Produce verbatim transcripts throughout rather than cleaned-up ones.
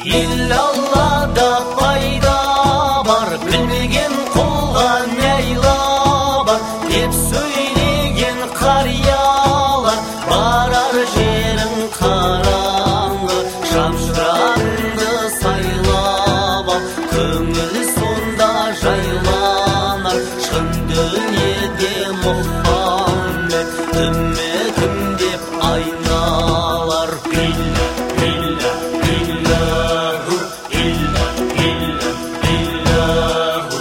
Иллаллада пайда бар, білмеген құлға нәйла бар деп сөйлеген қариялар. Барар жерің қараңғы, шамшырағыңды сайлап ал, көңіл сонда жайланар. Шын дүниеде Мұхаммед үмметім деп айналар. Билля, билля, биллаху, илля, илля, биллаху.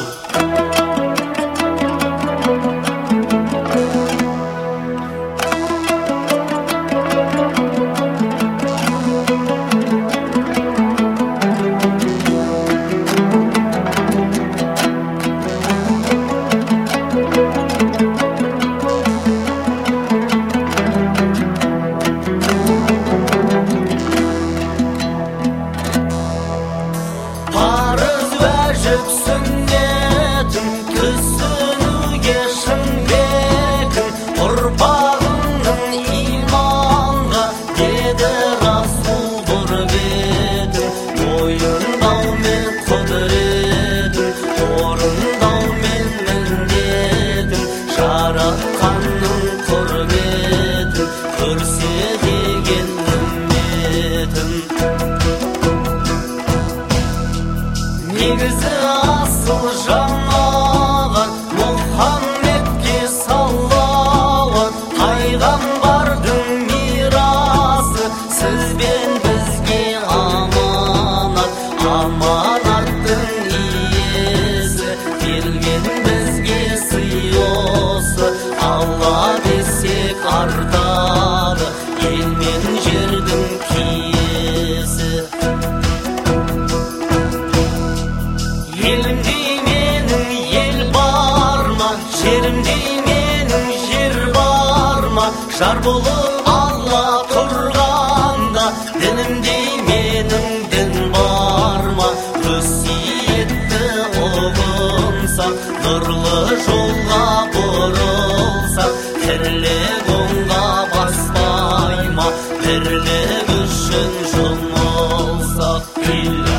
Парыз уәжіп сүннетің, түсінуге шын бекін. Ұрпағыңның иманға деді Расул бұр бетін. Мойындаумен құдіретін, орындаумен міндетін, жаратқанның құрметін көрсетеген үмметін. Негізі асыл жамағат Мұхаммедке салауат. Пайғамбардың мирасы сіз бен бізге аманат. Аманаттың иесі берген бізге сый осы. Алла десек артады ел мен жердің киесі. Елімдей менің ел бар ма, жерімдей менің жер бар ма? Жар болып Алла тұрғанда, дінімдей менің дін бар ма? Өсиетті ұғынсақ, нұрлы жолға бұрылсақ, тірлік оңға баспай ма? Бірлік үшін жұмылсақ.